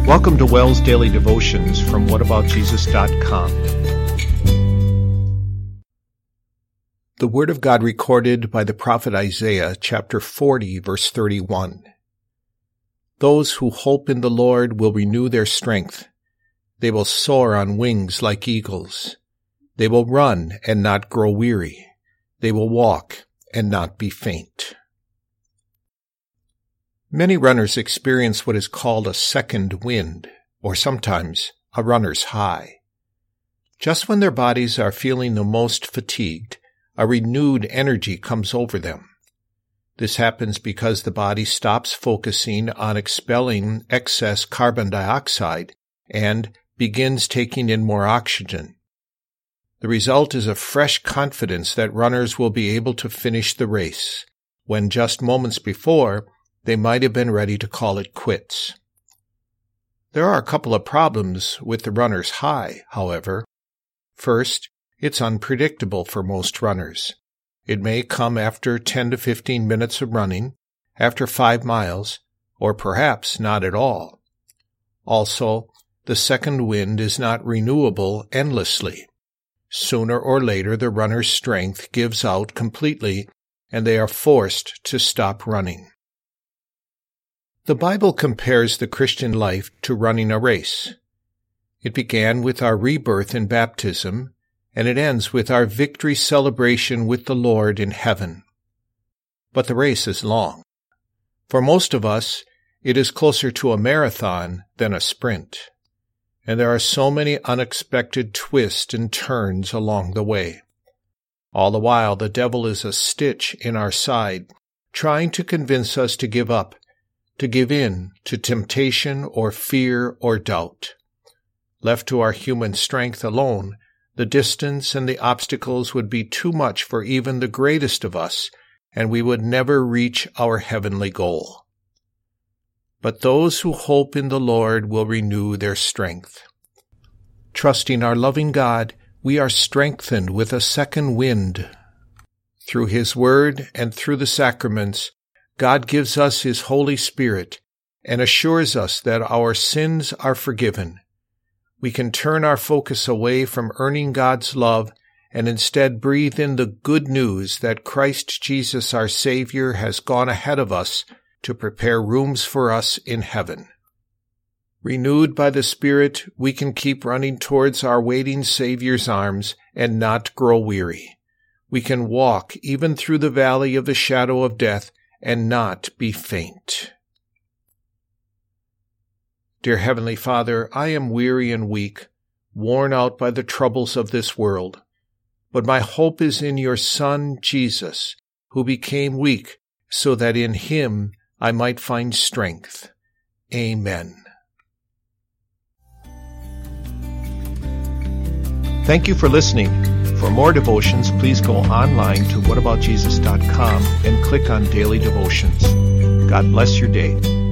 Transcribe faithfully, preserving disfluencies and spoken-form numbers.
Welcome to Wells Daily Devotions from what about jesus dot com. The Word of God recorded by the prophet Isaiah, chapter forty, verse thirty-one. Those who hope in the Lord will renew their strength. They will soar on wings like eagles. They will run and not grow weary. They will walk and not be faint. Many runners experience what is called a second wind, or sometimes a runner's high. Just when their bodies are feeling the most fatigued, a renewed energy comes over them. This happens because the body stops focusing on expelling excess carbon dioxide and begins taking in more oxygen. The result is a fresh confidence that runners will be able to finish the race, when just moments before, they might have been ready to call it quits. There are a couple of problems with the runner's high, however. First, it's unpredictable for most runners. It may come after ten to fifteen minutes of running, after five miles, or perhaps not at all. Also, the second wind is not renewable endlessly. Sooner or later, the runner's strength gives out completely, and they are forced to stop running. The Bible compares the Christian life to running a race. It began with our rebirth in baptism, and it ends with our victory celebration with the Lord in heaven. But the race is long. For most of us, it is closer to a marathon than a sprint, and there are so many unexpected twists and turns along the way. All the while, the devil is a stitch in our side, trying to convince us to give up, to give in to temptation or fear or doubt. Left to our human strength alone, the distance and the obstacles would be too much for even the greatest of us, and we would never reach our heavenly goal. But those who hope in the Lord will renew their strength. Trusting our loving God, we are strengthened with a second wind. Through His Word and through the sacraments, God gives us His Holy Spirit and assures us that our sins are forgiven. We can turn our focus away from earning God's love and instead breathe in the good news that Christ Jesus our Savior has gone ahead of us to prepare rooms for us in heaven. Renewed by the Spirit, we can keep running towards our waiting Savior's arms and not grow weary. We can walk even through the valley of the shadow of death and not be faint. Dear Heavenly Father, I am weary and weak, worn out by the troubles of this world, but my hope is in your Son, Jesus, who became weak so that in Him I might find strength. Amen. Thank you for listening. For more devotions, please go online to what about jesus dot com and click on Daily Devotions. God bless your day.